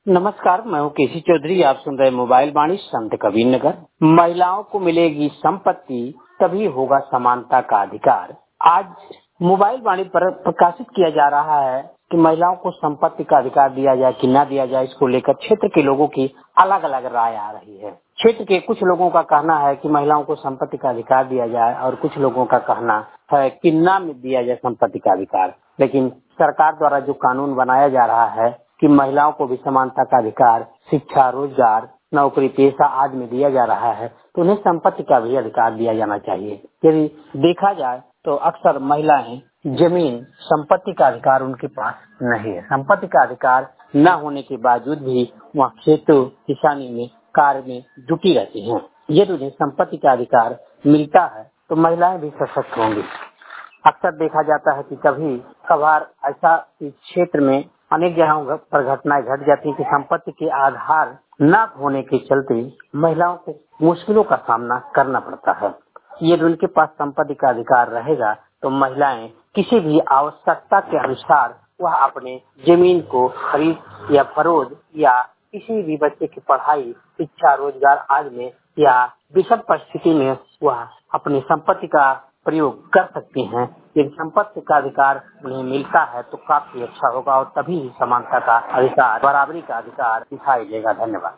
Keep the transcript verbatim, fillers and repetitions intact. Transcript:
नमस्कार, मैं हूँ केसी चौधरी। आप सुन रहे मोबाइल वाणी संत कबीर नगर। महिलाओं को मिलेगी संपत्ति, तभी होगा समानता का अधिकार। आज मोबाइल वाणी पर प्रकाशित किया जा रहा है कि महिलाओं को संपत्ति का अधिकार दिया जाए कि न दिया जाए, इसको लेकर क्षेत्र के लोगों की अलग अलग राय आ रही है। क्षेत्र के कुछ लोगों का कहना है कि महिलाओं को संपत्ति का अधिकार दिया जाए और कुछ लोगों का कहना है कि न दिया जाए संपत्ति का अधिकार। लेकिन सरकार द्वारा जो कानून बनाया जा रहा है कि महिलाओं को भी समानता का अधिकार, शिक्षा, रोजगार, नौकरी, पेशा आदि में दिया जा रहा है, तो उन्हें संपत्ति का भी अधिकार दिया जाना चाहिए। यदि देखा जाए तो अक्सर महिलाएं जमीन, संपत्ति का अधिकार उनके पास नहीं है। संपत्ति का अधिकार न होने के बावजूद भी वह खेती किसानी में कार्य में जुटी रहती हैं। यदि उन्हें संपत्ति का अधिकार मिलता है तो महिलाएं भी सशक्त होंगी। अक्सर देखा जाता है कि कभी कभार ऐसा क्षेत्र में अनेक जगहों पर घटनाएं घट जाती है कि संपत्ति के आधार न होने के चलते महिलाओं को मुश्किलों का सामना करना पड़ता है। यदि उनके पास संपत्ति का अधिकार रहेगा तो महिलाएं किसी भी आवश्यकता के अनुसार वह अपने जमीन को खरीद या फरोख्त या किसी भी बच्चे की पढ़ाई, शिक्षा, रोजगार आदि में या विषम परिस्थिति में वह अपनी संपत्ति का प्रयोग कर सकती हैं। यदि संपत्ति का अधिकार उन्हें मिलता है तो काफी अच्छा होगा और तभी समानता का अधिकार, बराबरी का अधिकार दिखाई देगा। धन्यवाद।